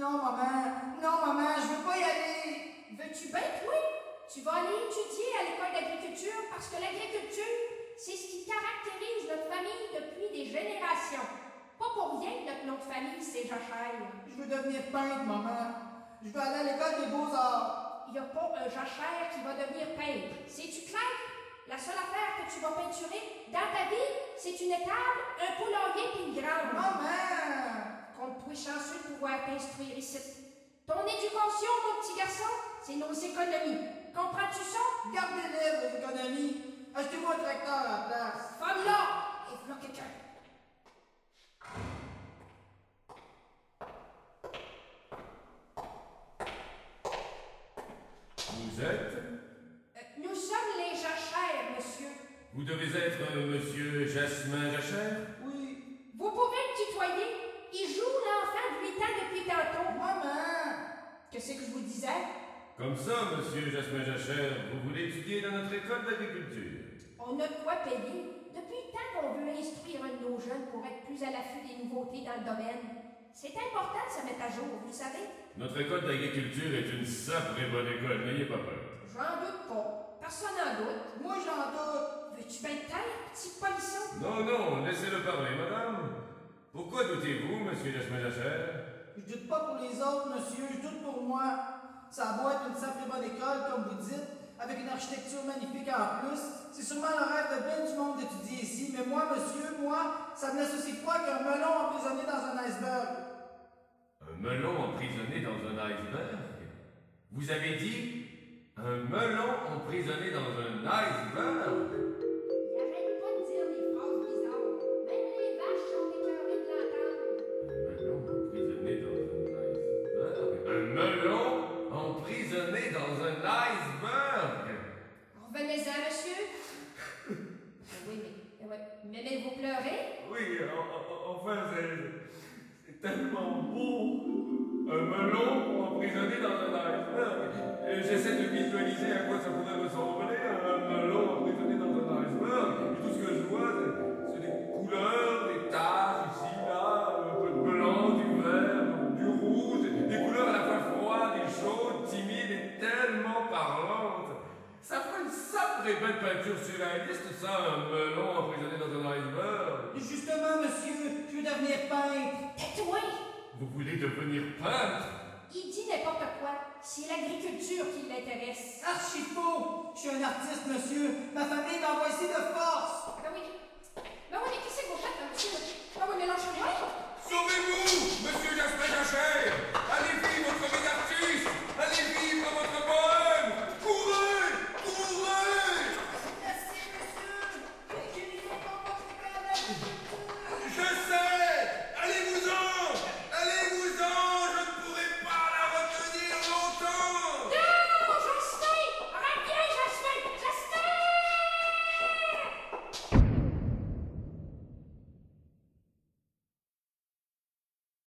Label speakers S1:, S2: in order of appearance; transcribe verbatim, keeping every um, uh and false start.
S1: Non, maman. Non, maman, je veux pas y aller.
S2: Veux-tu bien, toi? Tu vas aller étudier à l'école d'agriculture parce que l'agriculture, c'est ce qui caractérise notre famille depuis des générations. Pas pour rien que notre nom de famille, c'est Jachère.
S1: Je veux devenir peintre, maman. Je veux aller à l'école des beaux-arts.
S2: Il n'y a pas un Jachère qui va devenir peintre. C'est-tu clair? La seule affaire que tu vas peinturer dans ta vie, c'est une étable, un poulailler et une grange.
S1: Maman!
S2: Compte-toi chanceux de pouvoir t'instruire ici. Ton éducation, mon petit garçon, c'est nos économies. Comprends-tu ça?
S1: Gardez-les, vos économies. Achetez-moi un tracteur à la place.
S2: Femme-là! Et voilà quelqu'un.
S3: Vous êtes?
S2: Euh, nous sommes les Jachères, monsieur.
S3: Vous devez être euh, monsieur Jasmin Jachère?
S1: Oui.
S2: Vous pouvez le tutoyer. Il joue l'enfant de huit ans depuis tantôt.
S1: Maman!
S2: Qu'est-ce que je vous disais?
S3: Comme ça, monsieur Jasmin Jachère, vous voulez étudier dans notre école d'agriculture?
S2: On a de quoi payer. Depuis le temps qu'on veut instruire un de nos jeunes pour être plus à l'affût des nouveautés dans le domaine. C'est important de se mettre à jour, vous le savez.
S3: Notre école d'agriculture est une sacrée bonne école, n'ayez pas peur.
S2: J'en doute pas. Personne n'en doute.
S1: Moi, j'en doute.
S2: Veux-tu bien te taire, petit polisson?
S3: Non, non, laissez-le parler, madame. Pourquoi doutez-vous, monsieur Jasmin Jachère?
S1: Je doute pas pour les autres, monsieur. Je doute pour moi. Ça a beau être une sacrée bonne école, comme vous dites, avec une architecture magnifique en plus. C'est sûrement le rêve de bien du monde d'étudier ici. Mais moi, monsieur, moi, ça me laisse aussi froid qu'un melon emprisonné dans un iceberg.
S3: Un melon emprisonné dans un iceberg? Vous avez dit un melon emprisonné dans un iceberg?
S2: Il arrête pas de dire des phrases bizarres. Même les vaches sont écœurées de l'entendre.
S3: Un melon emprisonné dans un iceberg? Un melon emprisonné dans un iceberg?
S2: Revenez-en, monsieur. Ah oui, mais, ouais. M'aimez-vous pleurer?
S3: Oui, en- en- enfin, c'est c'est tellement beau. Un melon emprisonné dans un iceberg. Et j'essaie de visualiser à quoi ça pourrait ressembler, un melon emprisonné dans un iceberg. Et tout ce que je vois, c'est- c'est des couleurs, des taches ici, là, un peu de blanc, du vert, du rouge, des couleurs à la fois froides et chaudes, timides et tellement parlantes. Ça ferait une sacrée belle peinture surréaliste, ça, un melon emprisonné dans un iceberg.
S1: Justement, monsieur, je veux devenir peintre.
S2: Tais-toi!
S3: Vous voulez devenir peintre?
S2: Il dit n'importe quoi. C'est l'agriculture qui l'intéresse.
S1: Archi faux! Je suis un artiste, monsieur. Ma famille m'envoie ici de force.
S2: Ben oui. Ben oui, mais qu'est-ce que vous faites, là, monsieur? Ben oui, mais lâchez-moi.
S3: Sauvez-vous, monsieur Jasmin Jachère!